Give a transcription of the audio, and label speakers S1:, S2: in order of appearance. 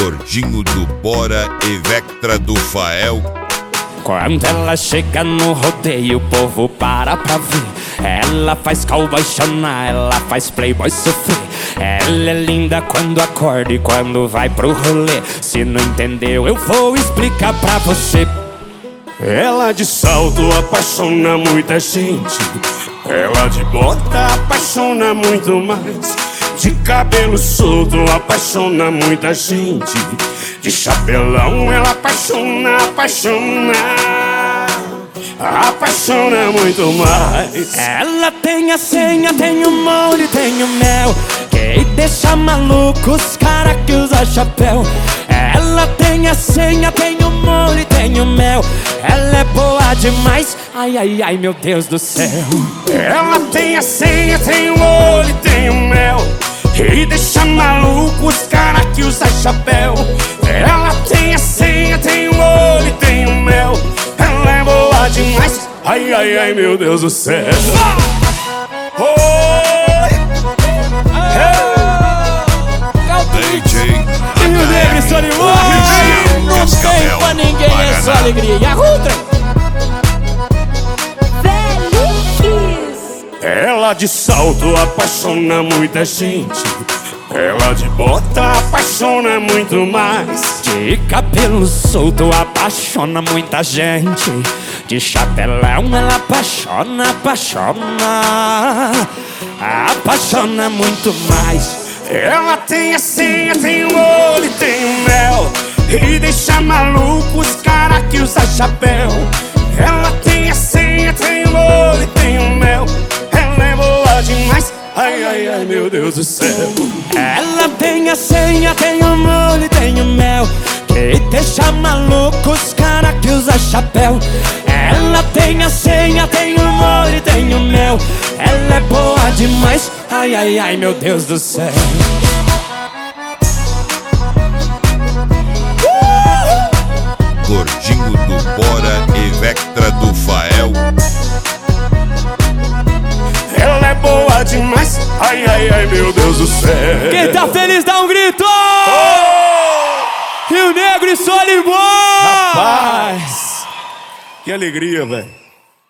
S1: Gordinho do Bora e Vectra do Fael.
S2: Quando ela chega no rodeio, o povo para pra ver. Ela faz cowboy chorar, ela faz playboy sofrer. Ela é linda quando acorda e quando vai pro rolê. Se não entendeu, eu vou explicar pra você.
S3: Ela de salto apaixona muita gente. Ela de bota apaixona muito mais. De cabelo solto apaixona muita gente. De chapelão ela apaixona muito mais.
S2: Ela tem a senha, tem o molho, tem o mel, que deixa maluco os cara que usa chapéu. Ela tem a senha, tem o molho, tem o mel. Ela é boa demais, ai, ai, ai, meu Deus do céu.
S3: Ela tem a senha, tem o molho, tem o mel, e deixa maluco os cara que usa chapéu. Ela tem a senha, tem o olho, tem o mel. Ela é boa demais, ai, ai, ai, meu Deus do céu.
S1: DJ
S2: E o Negro e Solimões, não tem pra ninguém essa alegria. E a Rutra?
S3: Ela de salto apaixona muita gente. Ela de bota apaixona muito mais.
S2: De cabelo solto apaixona muita gente. De chapelão ela apaixona muito mais.
S3: Ela tem a senha, tem o olho, tem o mel, e deixa maluco os cara que usa chapéu. Ela tem a senha, tem o olho, tem o mel. Ela é boa demais, ai, ai, ai, meu Deus do céu.
S2: Ela tem a senha, tem o molho, tem o mel, que deixa maluco os cara que usa chapéu. Ela tem a senha, tem o molho, tem o mel. Ela é boa demais, ai, ai, ai, meu Deus do céu.
S1: Gordinho do Bora e Vectra do Fael.
S3: Ela é boa demais, ai, ai, ai, meu Deus do céu.
S2: Quem tá feliz dá um grito!
S3: Oh!
S2: Rio Negro e Solimões!
S3: Rapaz, que alegria, velho.